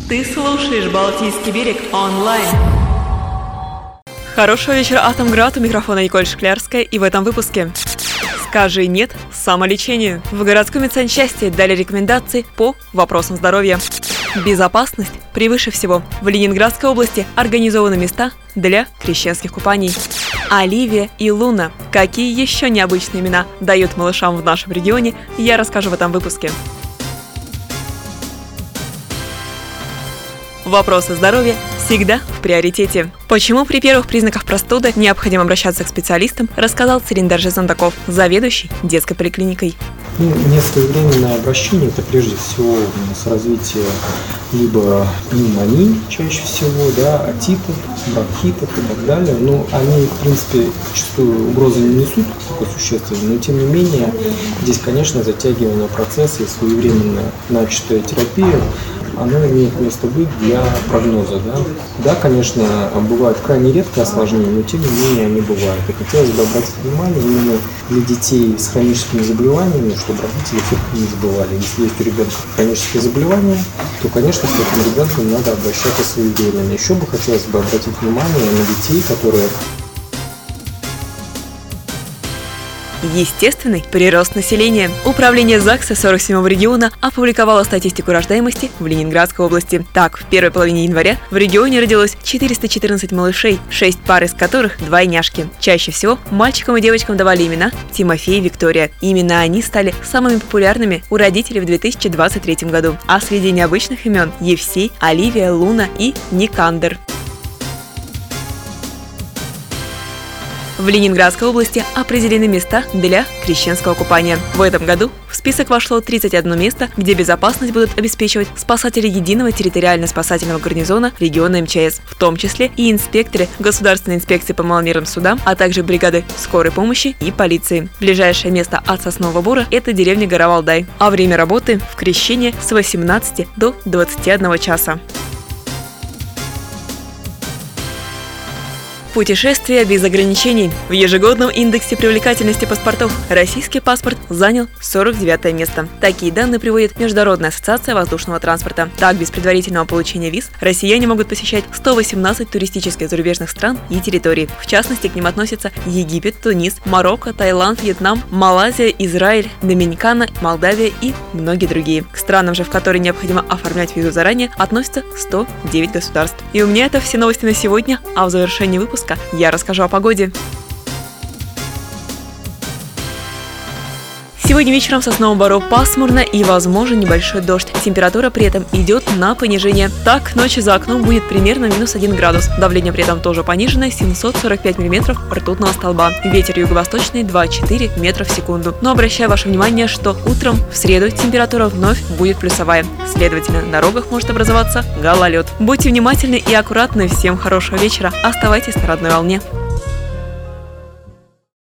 Ты слушаешь «Балтийский берег» онлайн. Хорошего вечера, Атомград. У микрофона Николь Шклярская. И в этом выпуске: скажи «нет» самолечению. В городской медсанчасти дали рекомендации по вопросам здоровья. Безопасность превыше всего. В Ленинградской области организованы места для крещенских купаний. Оливия и Луна. Какие еще необычные имена дают малышам в нашем регионе, я расскажу в этом выпуске. Вопросы здоровья всегда в приоритете. Почему при первых признаках простуды необходимо обращаться к специалистам, рассказал Цилиндар Жезандаков, заведующий детской поликлиникой. Несвоевременное обращение – это прежде всего с развития либо пневмонии, чаще всего, отитов, бронхитов и так далее. Но они, в принципе, зачастую угрозы не несут такой существенной, но тем не менее здесь, конечно, затягивание процесса и своевременная начатая терапия, оно имеет место быть для прогноза. Да, конечно, бывают крайне редкие осложнения, но тем не менее они бывают. И хотелось бы обратить внимание именно для детей с хроническими заболеваниями, чтобы родители все-таки не забывали. Если есть у ребенка хронические заболевания, то, конечно, с этим ребенком надо обращаться своевременно. Еще бы хотелось бы обратить внимание на детей, которые... Естественный прирост населения. Управление ЗАГСа 47-го региона опубликовало статистику рождаемости в Ленинградской области. Так, в первой половине января в регионе родилось 414 малышей, 6 пар из которых двойняшки. Чаще всего мальчикам и девочкам давали имена Тимофей и Виктория. Именно они стали самыми популярными у родителей в 2023 году. А среди необычных имен – Евсей, Оливия, Луна и Никандр. В Ленинградской области определены места для крещенского купания. В этом году в список вошло 31 место, где безопасность будут обеспечивать спасатели единого территориально-спасательного гарнизона региона МЧС, в том числе и инспекторы Государственной инспекции по маломерным судам, а также бригады скорой помощи и полиции. Ближайшее место от Соснового Бора – это деревня Горовалдай, а время работы в крещение с 18 до 21 часа. Путешествия без ограничений. В ежегодном индексе привлекательности паспортов российский паспорт занял 49 место. Такие данные приводит Международная ассоциация воздушного транспорта. Так, без предварительного получения виз россияне могут посещать 118 туристических зарубежных стран и территорий. В частности, к ним относятся Египет, Тунис, Марокко, Таиланд, Вьетнам, Малайзия, Израиль, Доминикана, Молдавия и многие другие. К странам же, в которые необходимо оформлять визу заранее, относятся 109 государств. И у меня это все новости на сегодня, а в завершении выпуска я расскажу о погоде. Сегодня вечером в Сосновом Бору пасмурно и возможен небольшой дождь. Температура при этом идет на понижение. Так, ночью за окном будет примерно -1 градус. Давление при этом тоже пониженное, 745 мм ртутного столба. Ветер юго-восточный 2,4 метра в секунду. Но обращаю ваше внимание, что утром в среду температура вновь будет плюсовая. Следовательно, на дорогах может образоваться гололед. Будьте внимательны и аккуратны. Всем хорошего вечера. Оставайтесь на родной волне.